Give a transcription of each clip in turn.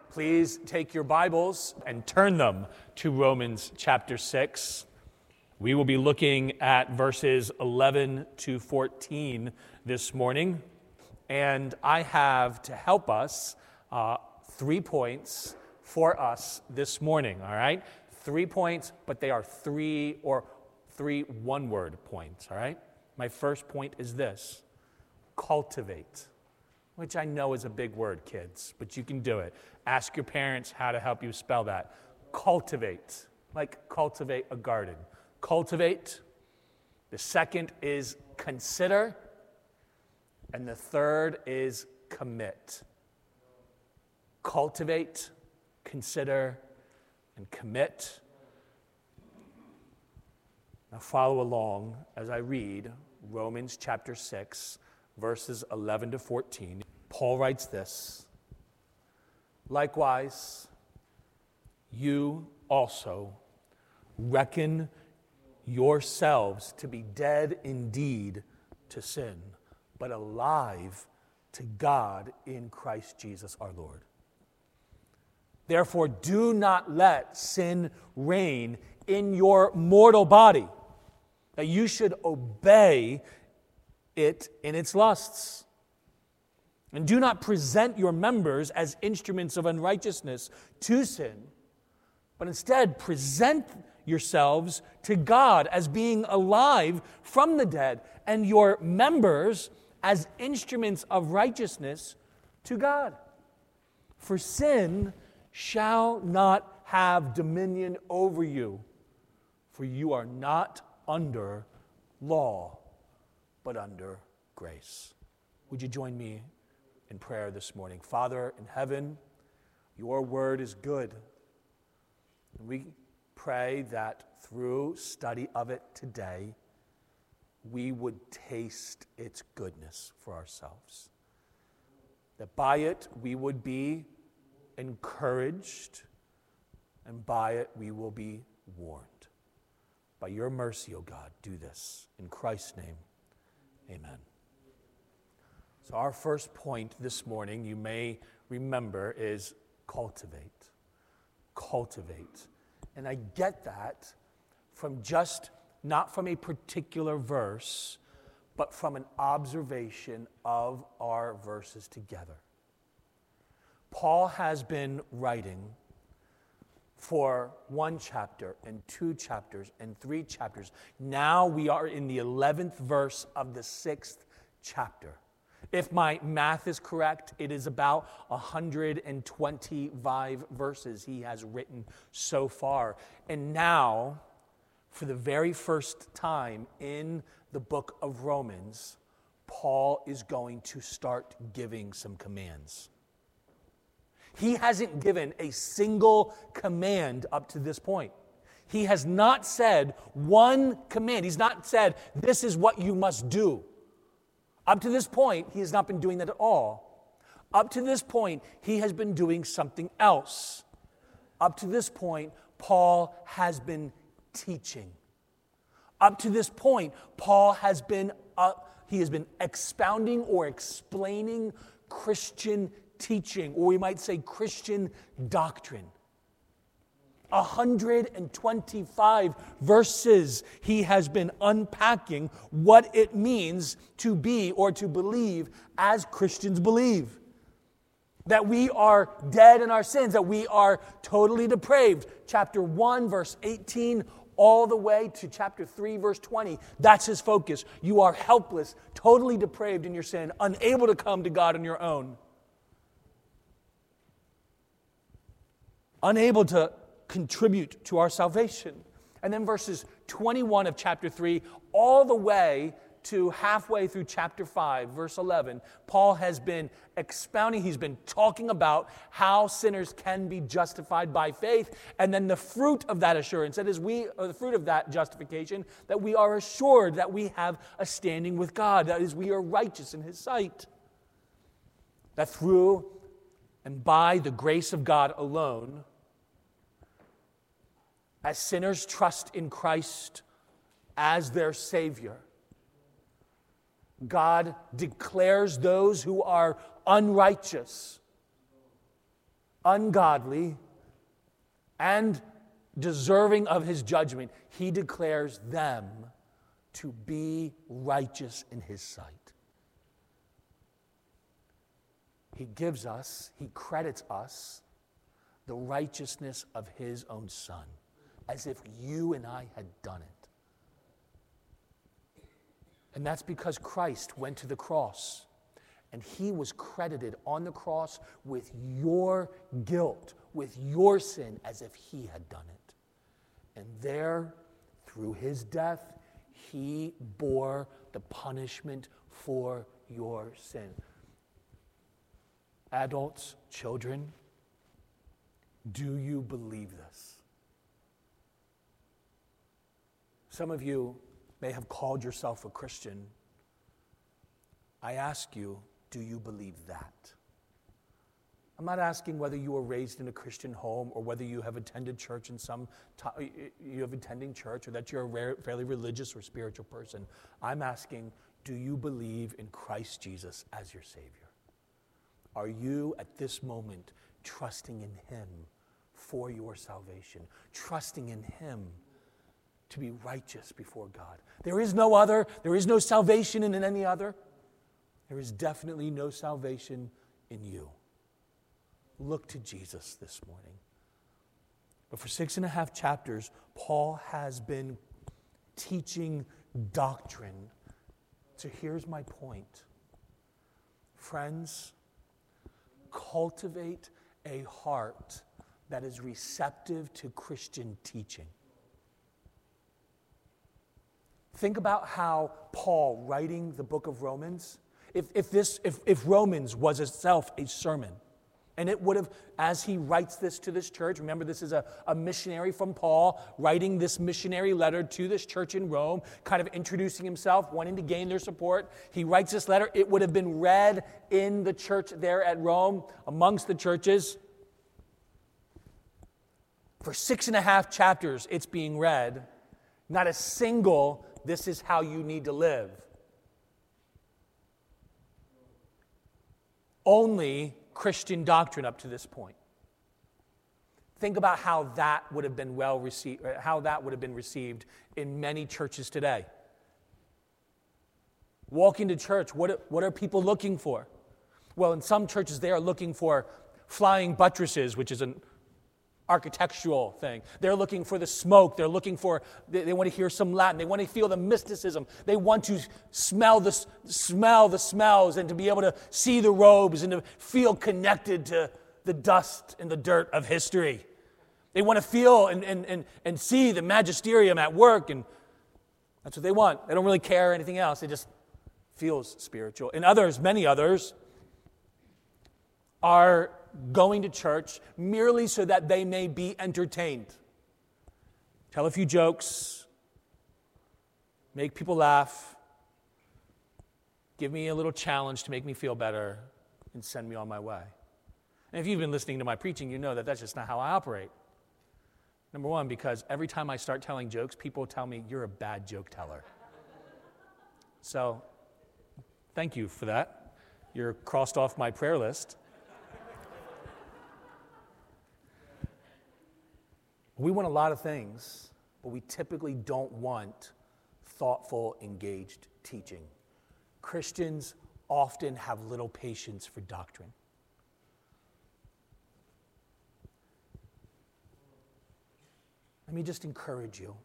Please take your Bibles and turn them to Romans chapter 6. We will be looking at verses 11 to 14 this morning. And I have to help us 3 points for us this morning, all right? 3 points, but they are three one-word points, all right? My first point is this: cultivate, which I know is a big word, kids, but you can do it. Ask your parents how to help you spell that. Cultivate, like cultivate a garden. Cultivate. The second is consider. And the third is commit. Cultivate, consider, and commit. Now follow along as I read Romans chapter 6, verses 11 to 14. Paul writes this: likewise, you also reckon yourselves to be dead indeed to sin, but alive to God in Christ Jesus our Lord. Therefore, do not let sin reign in your mortal body, that you should obey it in its lusts. And do not present your members as instruments of unrighteousness to sin, but instead present yourselves to God as being alive from the dead, and your members as instruments of righteousness to God. For sin shall not have dominion over you, for you are not under law, but under grace. Would you join me in prayer this morning? Father in heaven, your word is good. And we pray that through study of it today, we would taste its goodness for ourselves. That by it we would be encouraged, and by it we will be warned. By your mercy, O God, do this. In Christ's name, amen. So our first point this morning, you may remember, is cultivate. Cultivate. And I get that from not from a particular verse, but from an observation of our verses together. Paul has been writing for 1 chapter and 2 chapters and 3 chapters. Now we are in the 11th verse of the 6th chapter. If my math is correct, it is about 125 verses he has written so far. And now, for the very first time in the book of Romans, Paul is going to start giving some commands. He hasn't given a single command up to this point. He has not said one command. He's not said, this is what you must do. Up to this point, he has not been doing that at all. Up to this point, he has been doing something else. Up to this point, Paul has been teaching. Up to this point, Paul has been expounding or explaining Christian teaching, or we might say Christian doctrine. 125 verses he has been unpacking what it means to be or to believe as Christians believe. That we are dead in our sins, that we are totally depraved. Chapter 1, verse 18, all the way to chapter 3, verse 20. That's his focus. You are helpless, totally depraved in your sin, unable to come to God on your own. Unable to contribute to our salvation. And then verses 21 of chapter 3 all the way to halfway through chapter 5, verse 11, Paul has been expounding, he's been talking about how sinners can be justified by faith, and then the fruit of that assurance, that is, the fruit of that justification, that we are assured that we have a standing with God, that is, we are righteous in his sight. That through and by the grace of God alone, as sinners trust in Christ as their Savior, God declares those who are unrighteous ungodly, and deserving of his judgment, he declares them to be righteous in his sight. He gives us, he credits us, the righteousness of his own Son, as if you and I had done it. And that's because Christ went to the cross, and he was credited on the cross with your guilt, with your sin, as if he had done it. And there, through his death, he bore the punishment for your sin. Adults, children, do you believe this? Some of you may have called yourself a Christian. I ask you, do you believe that? I'm not asking whether you were raised in a Christian home or whether you have attended church you have attending church or that you're a fairly religious or spiritual person. I'm asking, do you believe in Christ Jesus as your Savior? Are you at this moment trusting in him for your salvation, trusting in him to be righteous before God? There is no other. There is no salvation in any other. There is definitely no salvation in you. Look to Jesus this morning. But for 6.5 chapters, Paul has been teaching doctrine. So here's my point. Friends, cultivate a heart that is receptive to Christian teaching. Think about how Paul, writing the book of Romans, if Romans was itself a sermon, and it would have, as he writes this to this church, remember this is a missionary from Paul, writing this missionary letter to this church in Rome, kind of introducing himself, wanting to gain their support. He writes this letter. It would have been read in the church there at Rome, amongst the churches. For 6.5 chapters, it's being read. Not a single, this is how you need to live. Only Christian doctrine up to this point. Think about how that would have been received in many churches today. Walking to church, what are people looking for? Well, in some churches they are looking for flying buttresses, which is an architectural thing. They're looking for the smoke. They want to hear some Latin. They want to feel the mysticism. They want to smell the smells and to be able to see the robes and to feel connected to the dust and the dirt of history. They want to feel and see the magisterium at work, and that's what they want. They don't really care anything else. It just feels spiritual. And others, many others, are going to church merely so that they may be entertained. Tell a few jokes, make people laugh, give me a little challenge to make me feel better, and send me on my way. And if you've been listening to my preaching, you know that that's just not how I operate. Number one, because every time I start telling jokes, people tell me, you're a bad joke teller. So, thank you for that. You're crossed off my prayer list. We want a lot of things, but we typically don't want thoughtful, engaged teaching. Christians often have little patience for doctrine. Let me just encourage you.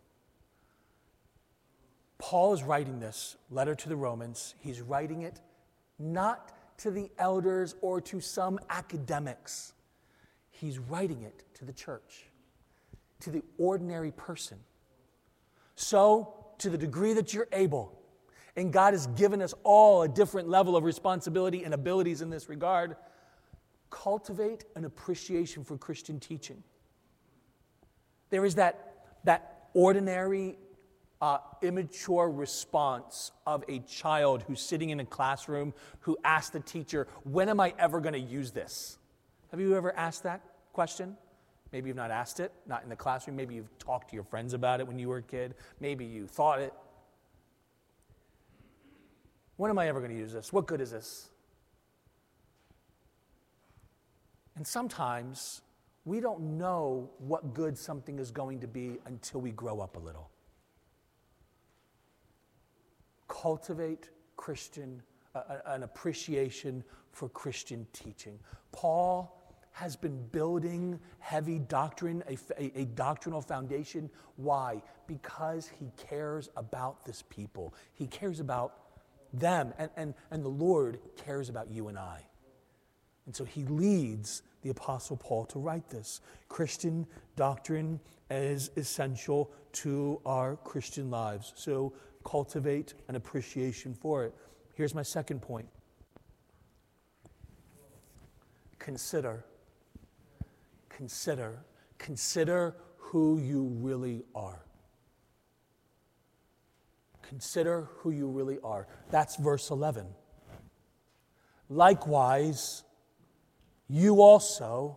Paul is writing this letter to the Romans. He's writing it not to the elders or to some academics. He's writing it to the church, to the ordinary person. So, to the degree that you're able, and God has given us all a different level of responsibility and abilities in this regard, cultivate an appreciation for Christian teaching. There is that ordinary, immature response of a child who's sitting in a classroom who asks the teacher, when am I ever going to use this? Have you ever asked that question? Maybe you've not asked it, not in the classroom. Maybe you've talked to your friends about it when you were a kid. Maybe you thought it. When am I ever going to use this? What good is this? And sometimes we don't know what good something is going to be until we grow up a little. Cultivate an appreciation for Christian teaching. Paul has been building heavy doctrine, a doctrinal foundation. Why? Because he cares about this people. He cares about them, and the Lord cares about you and I. And so he leads the Apostle Paul to write this. Christian doctrine is essential to our Christian lives. So cultivate an appreciation for it. Here's my second point. Consider who you really are. Consider who you really are. That's verse 11. Likewise, you also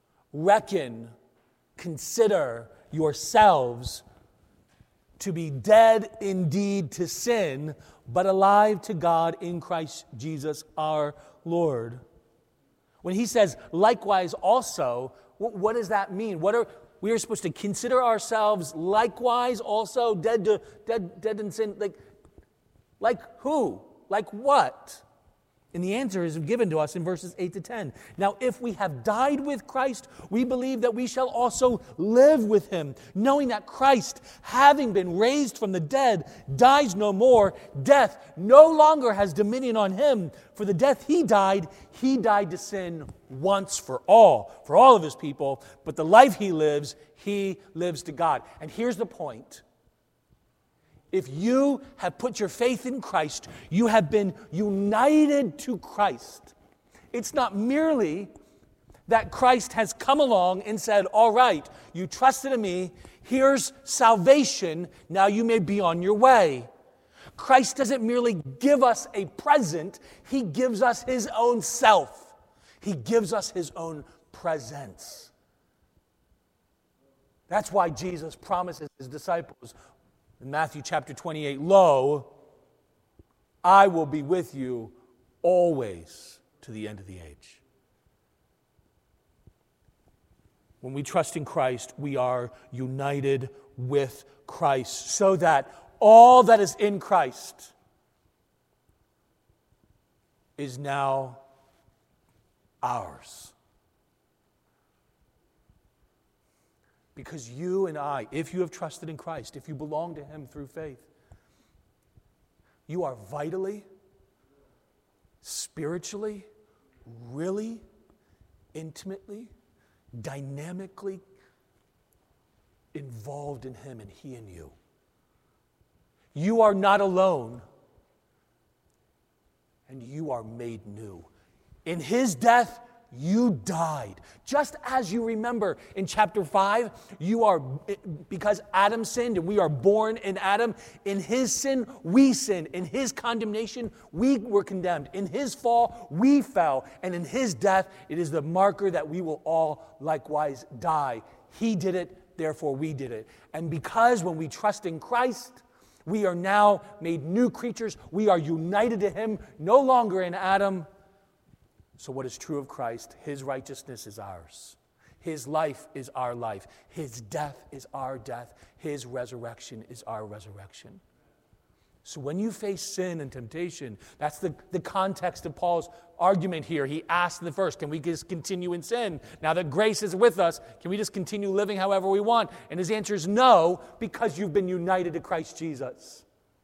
consider yourselves to be dead indeed to sin, but alive to God in Christ Jesus our Lord. When he says, likewise also, what does that mean? We are supposed to consider ourselves likewise also dead in sin? Like who? Like what? And the answer is given to us in verses 8 to 10. Now, if we have died with Christ, we believe that we shall also live with him, knowing that Christ, having been raised from the dead, dies no more. Death no longer has dominion on him. For the death he died to sin once for all of his people. But the life he lives to God. And here's the point. If you have put your faith in Christ, you have been united to Christ. It's not merely that Christ has come along and said, all right, you trusted in me, here's salvation, now you may be on your way. Christ doesn't merely give us a present, he gives us his own self. He gives us his own presence. That's why Jesus promises his disciples, in Matthew chapter 28, lo, I will be with you always to the end of the age. When we trust in Christ, we are united with Christ, so that all that is in Christ is now ours. Because you and I, if you have trusted in Christ, if you belong to him through faith, you are vitally, spiritually, really, intimately, dynamically involved in him and he in you. You are not alone, and you are made new. In his death, you died. Just as you remember in chapter 5, because Adam sinned and we are born in Adam, in his sin, we sinned. In his condemnation, we were condemned. In his fall, we fell. And in his death, it is the marker that we will all likewise die. He did it, therefore we did it. And because when we trust in Christ, we are now made new creatures. We are united to him, no longer in Adam. So what is true of Christ? His righteousness is ours. His life is our life. His death is our death. His resurrection is our resurrection. So when you face sin and temptation, that's the context of Paul's argument here. He asked in the first, can we just continue in sin? Now that grace is with us, can we just continue living however we want? And his answer is no, because you've been united to Christ Jesus.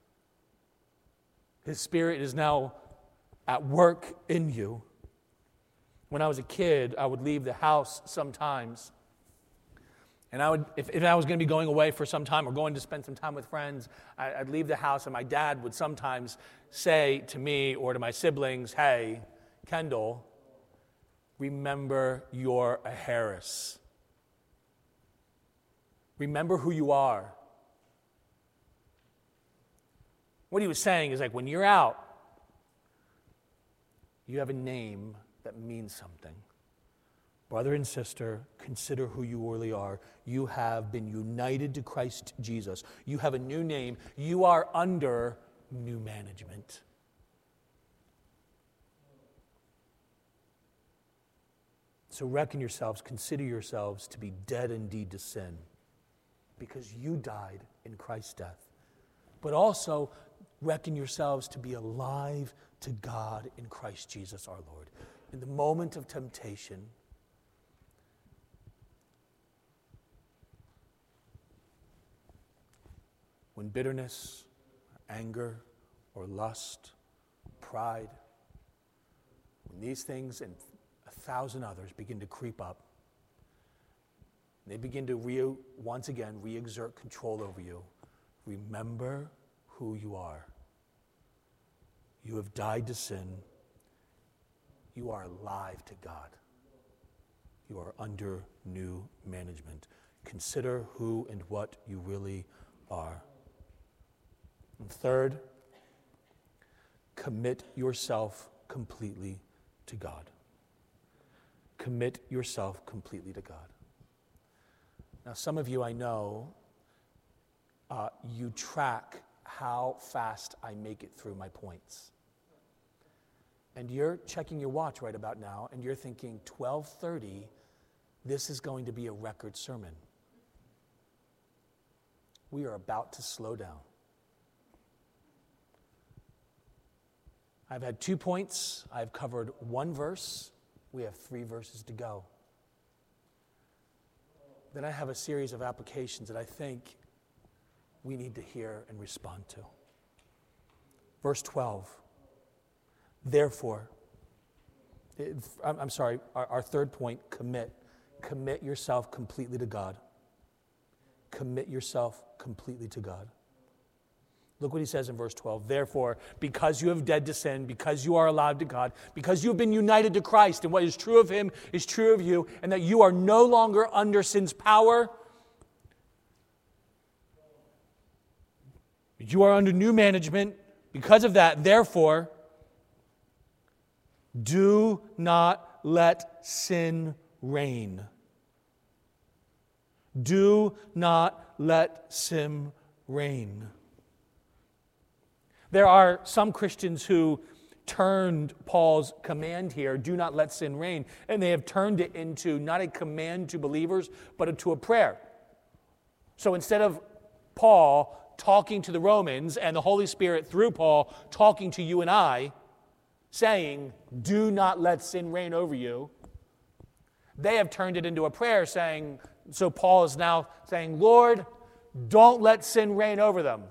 His Spirit is now at work in you. When I was a kid, I would leave the house sometimes. And I would, if I was going to be going away for some time or going to spend some time with friends, I'd leave the house, and my dad would sometimes say to me or to my siblings, hey, Kendall, remember you're a Harris. Remember who you are. What he was saying is like when you're out, you have a name that means something. Brother and sister, consider who you really are. You have been united to Christ Jesus. You have a new name. You are under new management. So reckon yourselves, consider yourselves to be dead indeed to sin, because you died in Christ's death. But also reckon yourselves to be alive to God in Christ Jesus our Lord. In the moment of temptation, when bitterness, anger, or lust, pride, when these things and 1,000 others begin to creep up, they begin to once again re-exert control over you, remember who you are. You have died to sin. You are alive to God. You are under new management. Consider who and what you really are. And third, commit yourself completely to God. Commit yourself completely to God. Now, some of you I know, you track how fast I make it through my points. And you're checking your watch right about now, and you're thinking, 12:30, this is going to be a record sermon. We are about to slow down. I've had 2 points. I've covered 1 verse. We have 3 verses to go. Then I have a series of applications that I think we need to hear and respond to. Verse 12. Therefore, our third point, commit. Commit yourself completely to God. Commit yourself completely to God. Look what he says in verse 12. Therefore, because you have died to sin, because you are alive to God, because you have been united to Christ, and what is true of him is true of you, and that you are no longer under sin's power, you are under new management. Because of that, therefore, do not let sin reign. Do not let sin reign. There are some Christians who turned Paul's command here, do not let sin reign, and they have turned it into not a command to believers, but into a prayer. So instead of Paul talking to the Romans and the Holy Spirit through Paul talking to you and I, saying, do not let sin reign over you, they have turned it into a prayer saying, so Paul is now saying, Lord, don't let sin reign over them.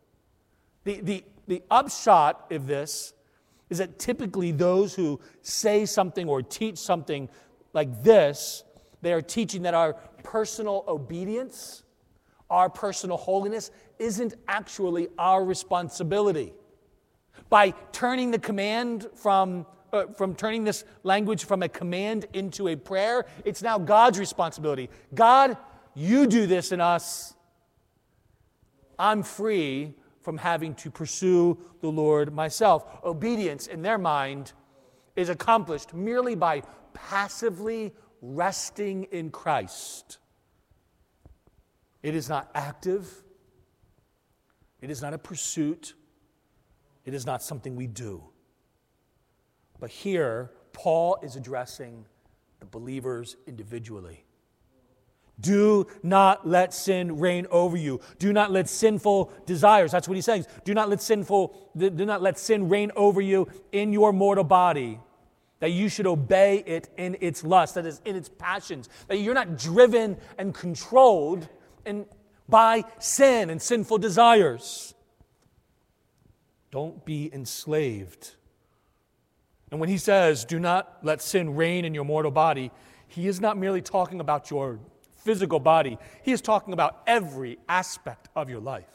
The upshot of this is that typically those who say something or teach something like this, they are teaching that our personal obedience, our personal holiness, isn't actually our responsibility. By turning the command from turning this language from a command into a prayer, it's now God's responsibility. God, you do this in us. I'm free from having to pursue the Lord myself. Obedience, in their mind, is accomplished merely by passively resting in Christ. It is not active. It is not a pursuit. It is not something we do. But here, Paul is addressing the believers individually. Do not let sin reign over you. Do not let sinful desires, that's what he's saying. Do not let sin reign over you in your mortal body. That you should obey it in its lust, that is, in its passions. That you're not driven and controlled by sin and sinful desires. Don't be enslaved. And when he says, do not let sin reign in your mortal body, he is not merely talking about your physical body. He is talking about every aspect of your life.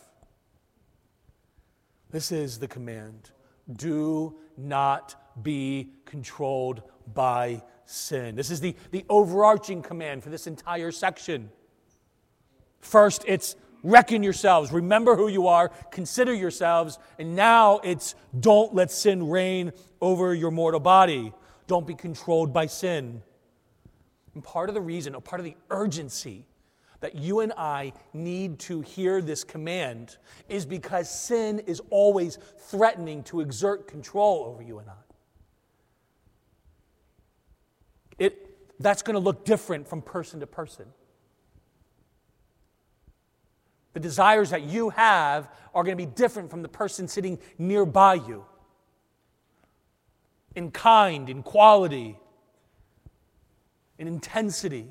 This is the command. Do not be controlled by sin. This is the overarching command for this entire section. First, it's reckon yourselves. Remember who you are. Consider yourselves. And now it's don't let sin reign over your mortal body. Don't be controlled by sin. And part of the reason, or part of the urgency that you and I need to hear this command is because sin is always threatening to exert control over you and I. that's going to look different from person to person. The desires that you have are going to be different from the person sitting nearby you. In kind, in quality, in intensity.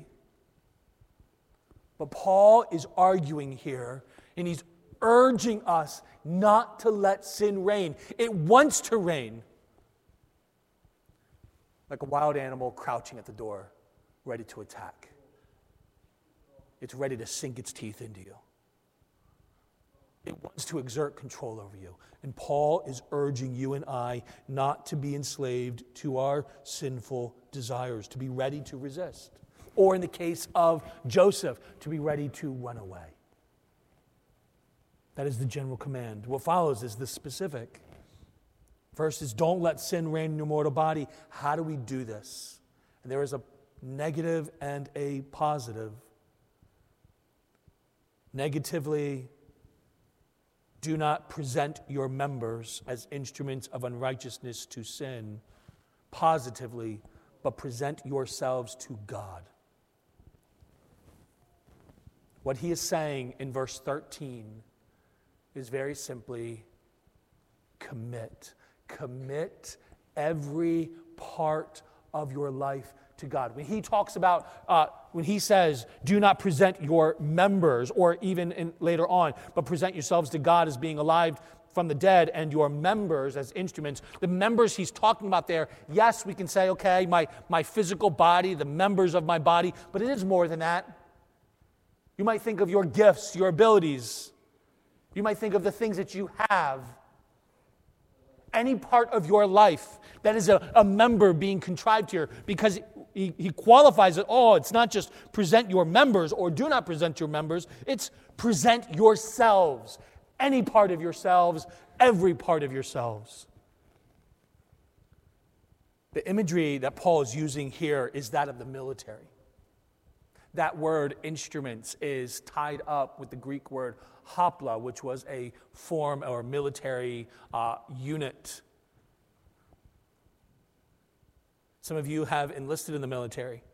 But Paul is arguing here, and he's urging us not to let sin reign. It wants to reign. Like a wild animal crouching at the door, ready to attack. It's ready to sink its teeth into you. It wants to exert control over you. And Paul is urging you and I not to be enslaved to our sinful desires, to be ready to resist. Or in the case of Joseph, to be ready to run away. That is the general command. What follows is the specific. First is, don't let sin reign in your mortal body. How do we do this? And there is a negative and a positive. Negatively, do not present your members as instruments of unrighteousness to sin. Positively, but present yourselves to God. What he is saying in verse 13 is very simply, commit. Commit every part of your life to God. When he talks about, when he says, do not present your members, or even later on, but present yourselves to God as being alive from the dead and your members as instruments. The members he's talking about there, yes, we can say, okay, my physical body, the members of my body, but it is more than that. You might think of your gifts, your abilities. You might think of the things that you have. Any part of your life that is a member being contrived here, because he qualifies it all. It's not just present your members or do not present your members. It's present yourselves. Any part of yourselves, every part of yourselves. The imagery that Paul is using here is that of the military. That word instruments is tied up with the Greek word hopla, which was a form or military unit. Some of you have enlisted in the military.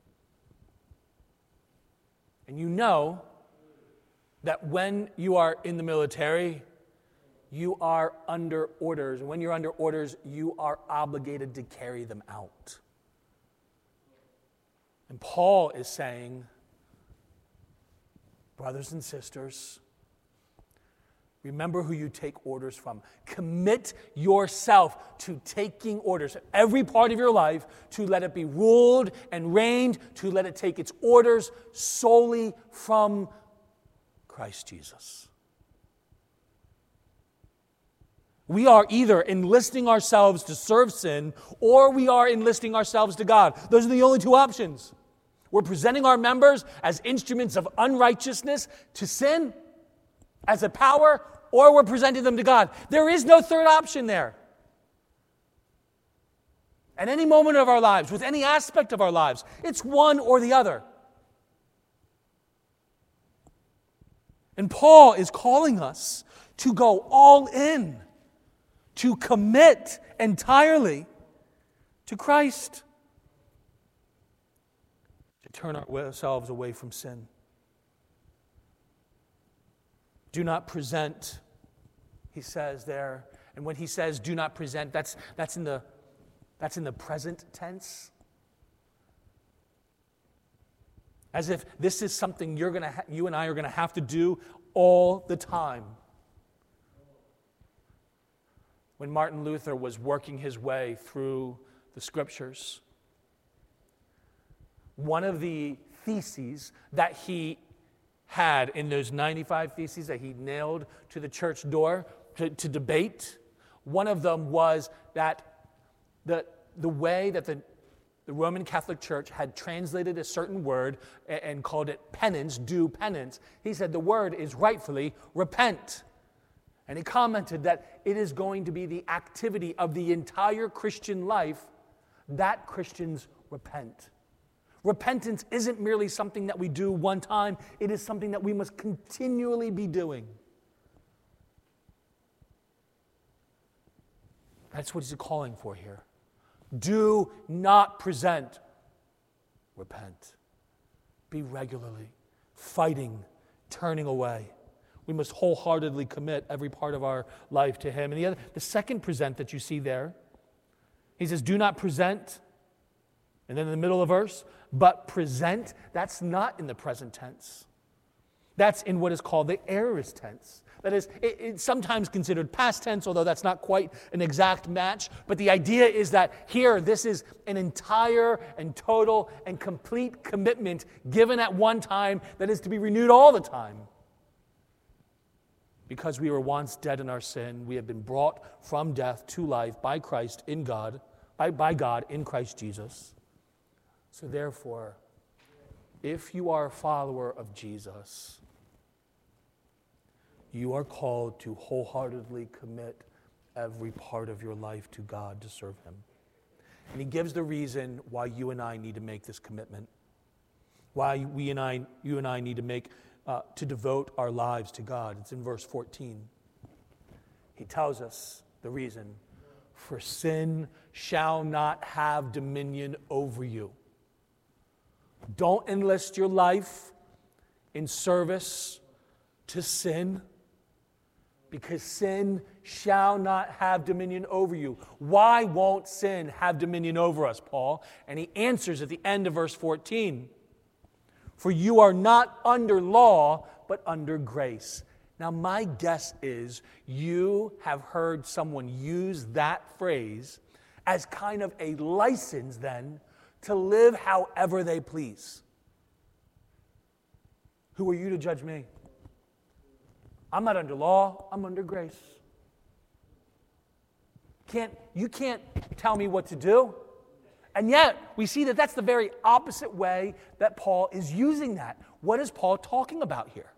And you know that when you are in the military, you are under orders. And when you're under orders, you are obligated to carry them out. And Paul is saying, brothers and sisters, remember who you take orders from. Commit yourself to taking orders, every part of your life, to let it be ruled and reigned, to let it take its orders solely from Christ Jesus. We are either enlisting ourselves to serve sin, or we are enlisting ourselves to God. Those are the only two options. We're presenting our members as instruments of unrighteousness to sin, as a power, or we're presenting them to God. There is no third option there. At any moment of our lives, with any aspect of our lives, it's one or the other. And Paul is calling us to go all in, to commit entirely to Christ, to turn ourselves away from sin. Do not present, he says there. And when he says do not present, that's in the present tense. As if this is something you and I are going to have to do all the time. When Martin Luther was working his way through the Scriptures, one of the theses that he had in those 95 theses that he nailed to the church door to debate, one of them was that the way that the Roman Catholic Church had translated a certain word and called it penance, do penance. He said the word is rightfully repent. And he commented that it is going to be the activity of the entire Christian life that Christians repent. Repentance isn't merely something that we do one time. It is something that we must continually be doing. That's what he's calling for here. Do not present repent. Be regularly fighting, turning away. We must wholeheartedly commit every part of our life to Him. And the second present that you see there, he says, do not present. And then in the middle of the verse, but present, that's not in the present tense. That's in what is called the aorist tense. That is, it's sometimes considered past tense, although that's not quite an exact match. But the idea is that here, this is an entire and total and complete commitment given at one time that is to be renewed all the time. Because we were once dead in our sin, we have been brought from death to life by Christ in God, by God in Christ Jesus. So therefore, if you are a follower of Jesus, you are called to wholeheartedly commit every part of your life to God to serve Him. And he gives the reason why you and I need to make this commitment, why you and I need to make to devote our lives to God. It's in verse 14. He tells us the reason: for sin shall not have dominion over you. Don't enlist your life in service to sin, because sin shall not have dominion over you. Why won't sin have dominion over us, Paul? And he answers at the end of verse 14. For you are not under law, but under grace. Now, my guess is you have heard someone use that phrase as kind of a license then to live however they please. Who are you to judge me? I'm not under law, I'm under grace. You can't tell me what to do. And yet, we see that that's the very opposite way that Paul is using that. What is Paul talking about here?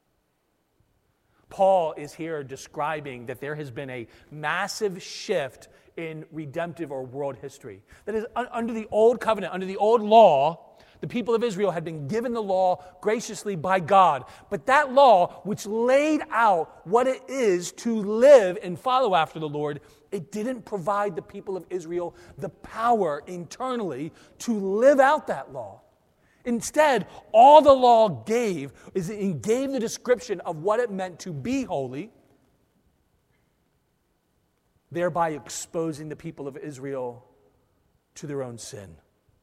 Paul is here describing that there has been a massive shift in redemptive or world history. That is, under the old covenant, under the old law, the people of Israel had been given the law graciously by God. But that law, which laid out what it is to live and follow after the Lord, it didn't provide the people of Israel the power internally to live out that law. Instead, all the law gave is it gave the description of what it meant to be holy, thereby exposing the people of Israel to their own sin.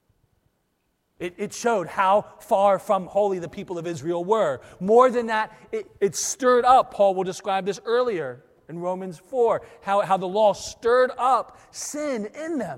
It showed how far from holy the people of Israel were. More than that, it stirred up. Paul will describe this earlier in Romans 4, how the law stirred up sin in them.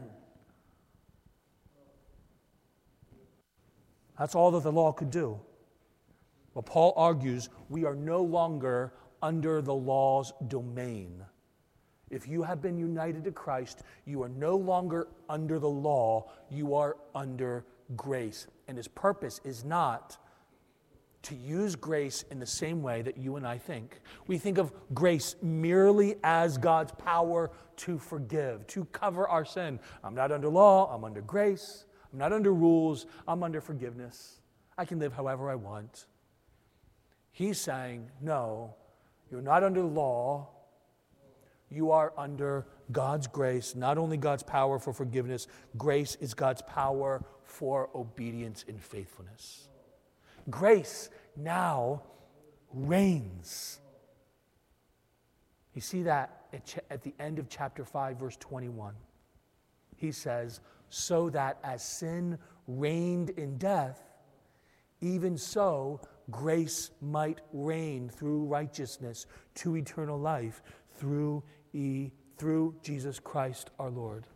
That's all that the law could do. Well, Paul argues we are no longer under the law's domain. If you have been united to Christ, you are no longer under the law, you are under grace. And his purpose is not to use grace in the same way that you and I think. We think of grace merely as God's power to forgive, to cover our sin. I'm not under law, I'm under grace. I'm not under rules, I'm under forgiveness. I can live however I want. He's saying, no, you're not under law. You are under God's grace, not only God's power for forgiveness. Grace is God's power for obedience and faithfulness. Grace now reigns. You see that at the end of chapter 5, verse 21. He says, so that as sin reigned in death, even so grace might reign through righteousness to eternal life through Jesus Christ our Lord.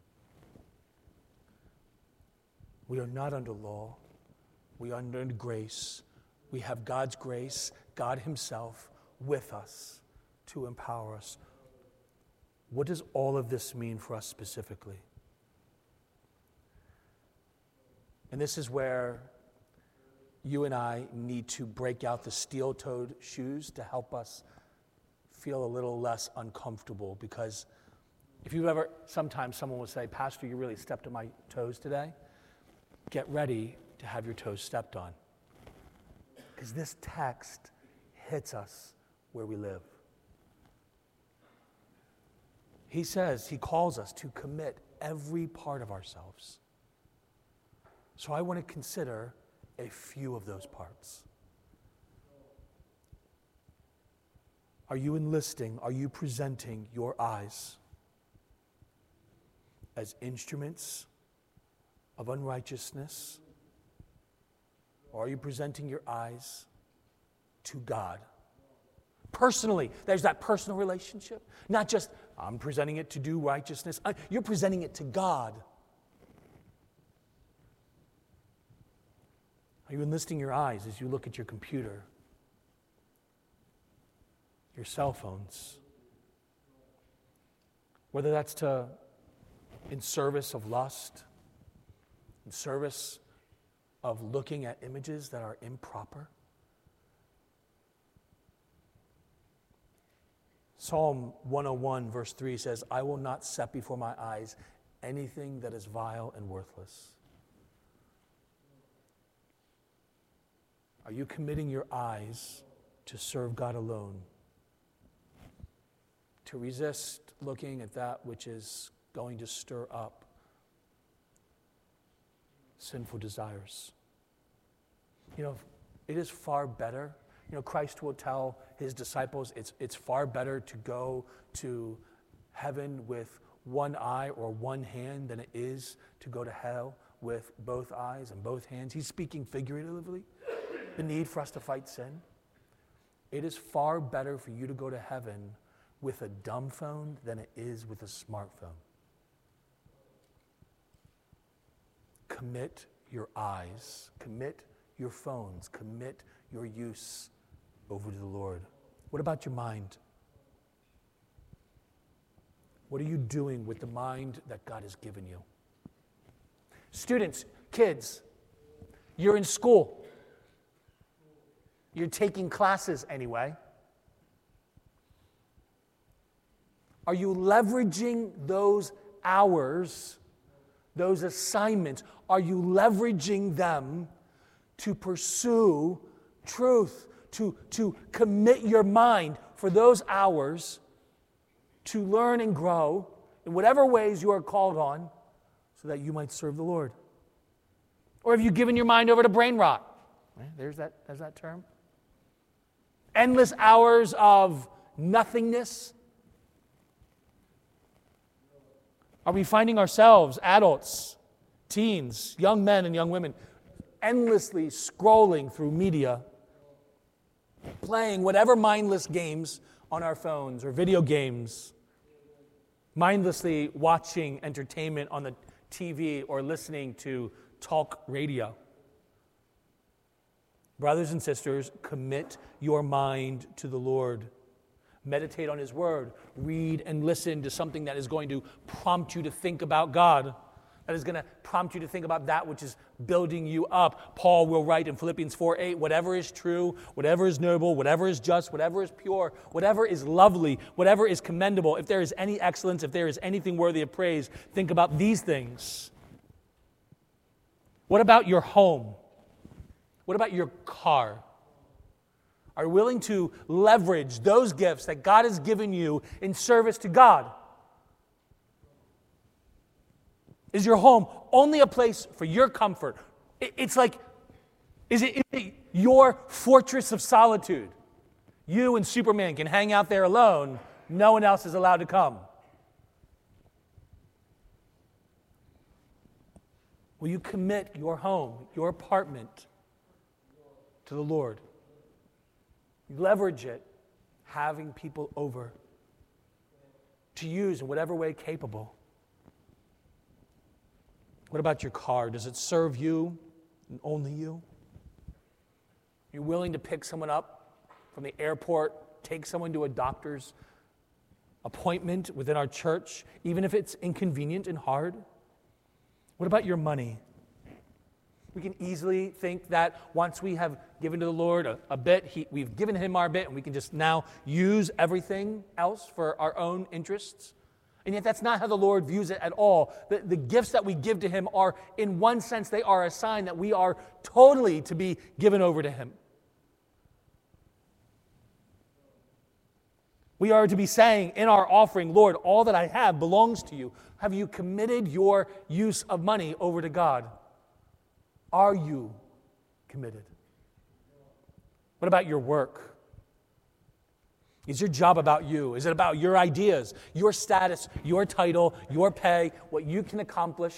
We are not under law. We are under grace. We have God's grace, God Himself, with us to empower us. What does all of this mean for us specifically? And this is where you and I need to break out the steel-toed shoes to help us feel a little less uncomfortable. Because if you've ever, sometimes someone will say, Pastor, you really stepped on my toes today. Get ready to have your toes stepped on. Because this text hits us where we live. He calls us to commit every part of ourselves. So I want to consider a few of those parts. Are you enlisting, are you presenting your eyes as instruments of unrighteousness? Or are you presenting your eyes to God? Personally, there's that personal relationship. Not just, I'm presenting it to do righteousness. You're presenting it to God. Are you enlisting your eyes as you look at your computer, your cell phones? Whether that's in service of lust, in service of looking at images that are improper. Psalm 101 verse 3 says, I will not set before my eyes anything that is vile and worthless. Are you committing your eyes to serve God alone? To resist looking at that which is going to stir up sinful desires. It is far better. Christ will tell his disciples it's far better to go to heaven with one eye or one hand than it is to go to hell with both eyes and both hands. He's speaking figuratively. The need for us to fight sin. It is far better for you to go to heaven with a dumb phone than it is with a smartphone. Commit your eyes, commit your phones, commit your use over to the Lord. What about your mind? What are you doing with the mind that God has given you? Students, kids, you're in school. You're taking classes anyway. Are you leveraging those hours, those assignments? Are you leveraging them to pursue truth, to commit your mind for those hours to learn and grow in whatever ways you are called on so that you might serve the Lord? Or have you given your mind over to brain rot? There's that term. Endless hours of nothingness. Are we finding ourselves, adults, teens, young men and young women, endlessly scrolling through media, playing whatever mindless games on our phones or video games, mindlessly watching entertainment on the TV or listening to talk radio? Brothers and sisters, commit your mind to the Lord. Meditate on His Word. Read and listen to something that is going to prompt you to think about God, that is going to prompt you to think about that which is building you up. Paul will write in Philippians 4:8, whatever is true, whatever is noble, whatever is just, whatever is pure, whatever is lovely, whatever is commendable, if there is any excellence, if there is anything worthy of praise, think about these things. What about your home? What about your car? Are you willing to leverage those gifts that God has given you in service to God? Is your home only a place for your comfort? It's like, is it your fortress of solitude? You and Superman can hang out there alone. No one else is allowed to come. Will you commit your home, your apartment, to the Lord? Leverage it, having people over to use in whatever way capable. What about your car? Does it serve you and only you? You're willing to pick someone up from the airport, take someone to a doctor's appointment within our church, even if it's inconvenient and hard? What about your money? We can easily think that once we have given to the Lord a bit, we've given Him our bit, and we can just now use everything else for our own interests. And yet that's not how the Lord views it at all. The gifts that we give to Him are, in one sense, they are a sign that we are totally to be given over to Him. We are to be saying in our offering, Lord, all that I have belongs to you. Have you committed your use of money over to God? Are you committed? What about your work? Is your job about you? Is it about your ideas, your status, your title, your pay, what you can accomplish?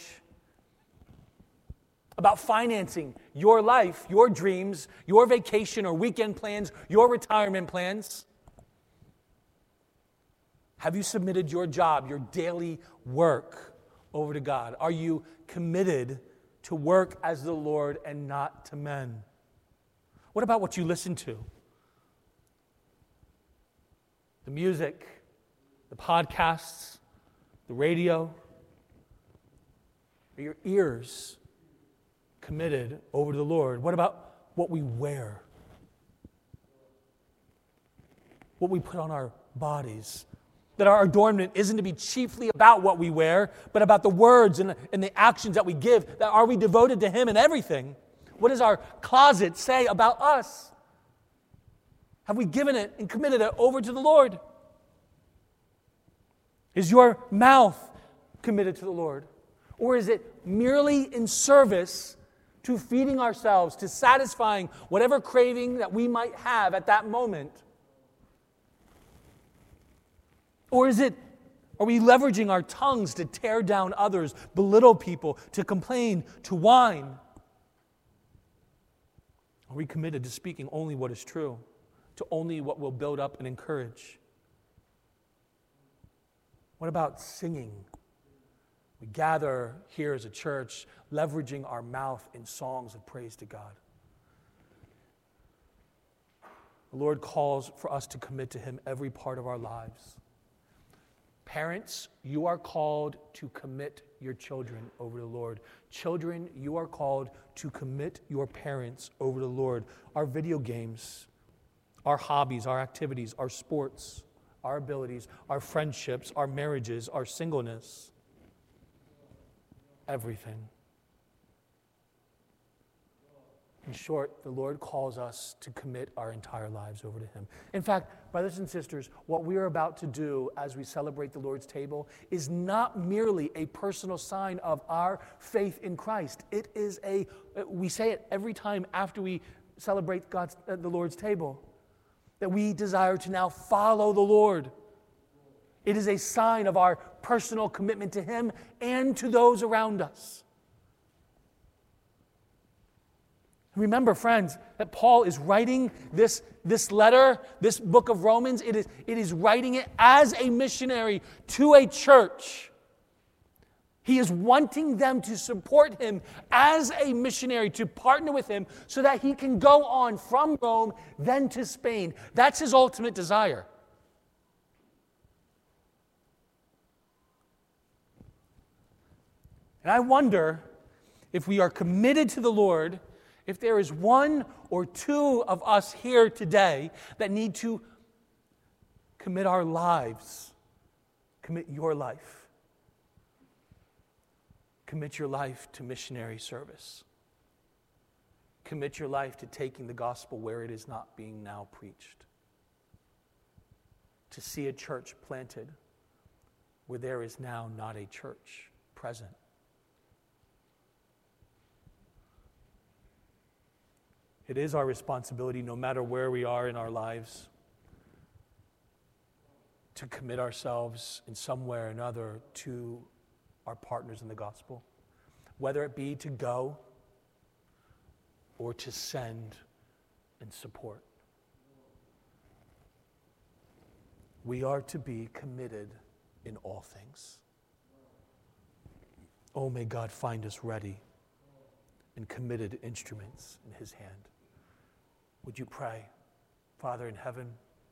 About financing your life, your dreams, your vacation or weekend plans, your retirement plans? Have you submitted your job, your daily work over to God? Are you committed to work as the Lord and not to men? What about what you listen to? The music, the podcasts, the radio? Are your ears committed over to the Lord? What about what we wear? What we put on our bodies? That our adornment isn't to be chiefly about what we wear, but about the words and the actions that we give. That are we devoted to Him in everything? What does our closet say about us? Have we given it and committed it over to the Lord? Is your mouth committed to the Lord? Or is it merely in service to feeding ourselves, to satisfying whatever craving that we might have at that moment? Or are we leveraging our tongues to tear down others, belittle people, to complain, to whine? Are we committed to speaking only what is true, to only what will build up and encourage? What about singing? We gather here as a church, leveraging our mouth in songs of praise to God. The Lord calls for us to commit to Him every part of our lives. Parents, you are called to commit your children over to the Lord. Children, you are called to commit your parents over to the Lord. Our video games, our hobbies, our activities, our sports, our abilities, our friendships, our marriages, our singleness, everything. In short, the Lord calls us to commit our entire lives over to Him. In fact, brothers and sisters, what we are about to do as we celebrate the Lord's table is not merely a personal sign of our faith in Christ. It is we say it every time after we celebrate the Lord's table, that we desire to now follow the Lord. It is a sign of our personal commitment to Him and to those around us. Remember, friends, that Paul is writing this letter, this book of Romans. It is writing it as a missionary to a church. He is wanting them to support him as a missionary, to partner with him so that he can go on from Rome, then to Spain. That's his ultimate desire. And I wonder if we are committed to the Lord, if there is one or two of us here today that need to commit our lives, commit your life, commit your life to missionary service, commit your life to taking the gospel where it is not being now preached, to see a church planted where there is now not a church present. It is our responsibility, no matter where we are in our lives, to commit ourselves in some way or another to our partners in the gospel, whether it be to go or to send and support. We are to be committed in all things. Oh, may God find us ready and committed instruments in His hand. Would you pray? Father in heaven,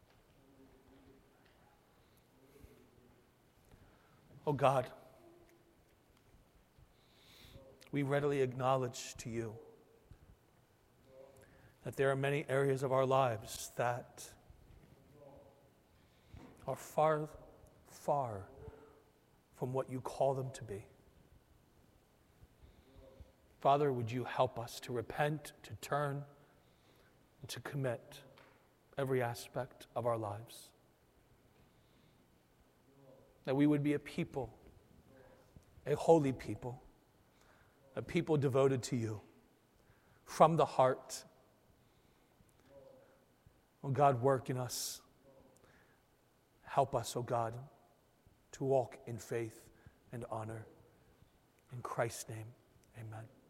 oh God, we readily acknowledge to you that there are many areas of our lives that are far, far from what you call them to be. Father, would you help us to repent, to turn, and to commit every aspect of our lives? That we would be a people, a holy people, a people devoted to you. from the heart. Oh God, work in us. Help us, oh God, to walk in faith and honor. In Christ's name, amen.